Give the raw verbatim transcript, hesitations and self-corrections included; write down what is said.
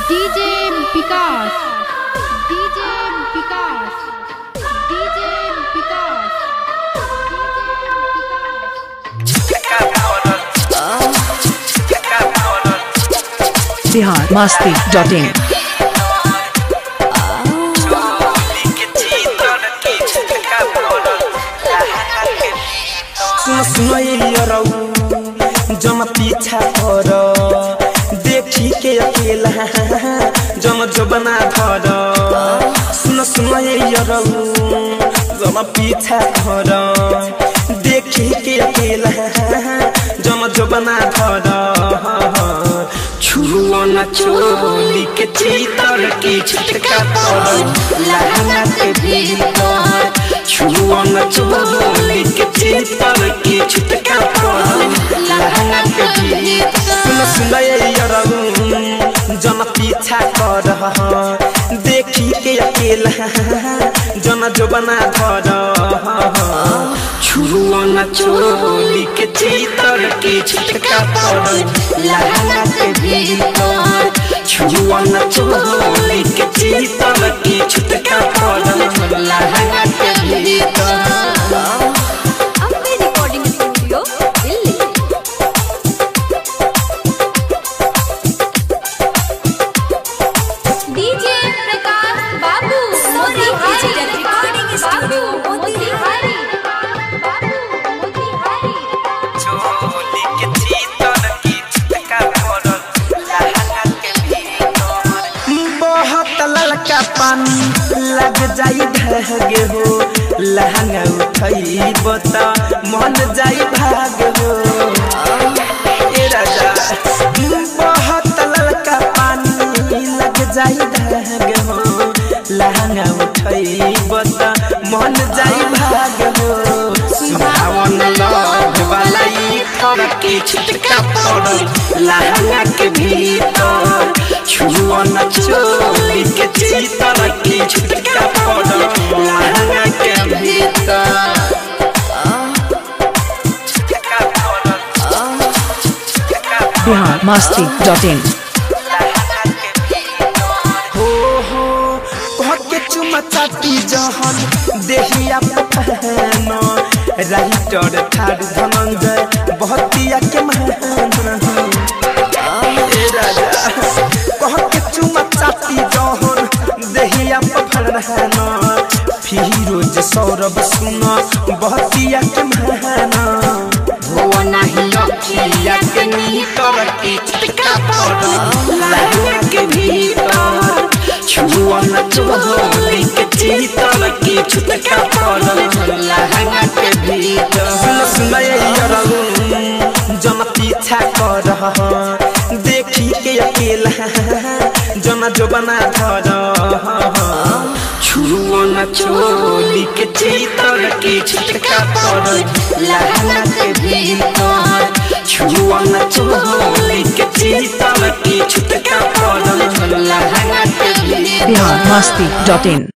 DJ Vikas DJ Vikas DJ Vikas Bihar Masti dot in. सुनो जम पीछा कर देखी के अकेला जम जबना धर सुनो सुनो जम पीछा कर देखी के अकेला जम जबना धर छुआ न चोली के चीतर की छिटका पर लहंगा के भीतर छुआ न चोली के चीतर की छिटका पर लहंगा के भीतर सुन सुन जन पीछा कर देखी के अकेला जन जबना धर छुआ न चोली के चीतर की छिटका पर लहंगा के भीतर छुआ न चोली के चीतर की छिटका पर लहंगा के भीतर। अपने recording studio Delhi. DJ Prakash Babu Modi digital recording studio Motihari Babu Motihari. चोली के चीतर की छिटका पर लहंगा के भीतर बहुत ललका पानी लग जाई भागे हो लहंगा उठई बता मन जाई भाग हो ए राजा बहुत ललका पानी लग जाई भाग हो लहंगा उठई बता मन जाई भाग हो सुहावन लग वाला ई फरकी छिटका पर लहंगा के भीतर छुआ न चोली के चीतर की छिटका पर लहंगा के भीतर। Bihar Masti dot in. हो हो कह के चुमा चाटी जहन देहिया पहन राइटर ठाडू धनंजय बहतिया के महान ए राजा कह के चुमा चाटी जहन देहिया पहन फिरोज सौरभ सुना बहतिया के महान हो नहीं अखिया के नीतर की छिटका पर लहंगा के भीतर छुआ न चोली के चीतर की छिटका पर लहंगा के भीतर सुन सुन जन पीछा कर देखी के अकेला जन जबना धर छुआ न चोली के चीतर की छिटका पर लहंगा के भीतर छुआ न चोली के चीतर की छिटका पर लहंगा के भीतर। बिहार मस्ती डॉट इन।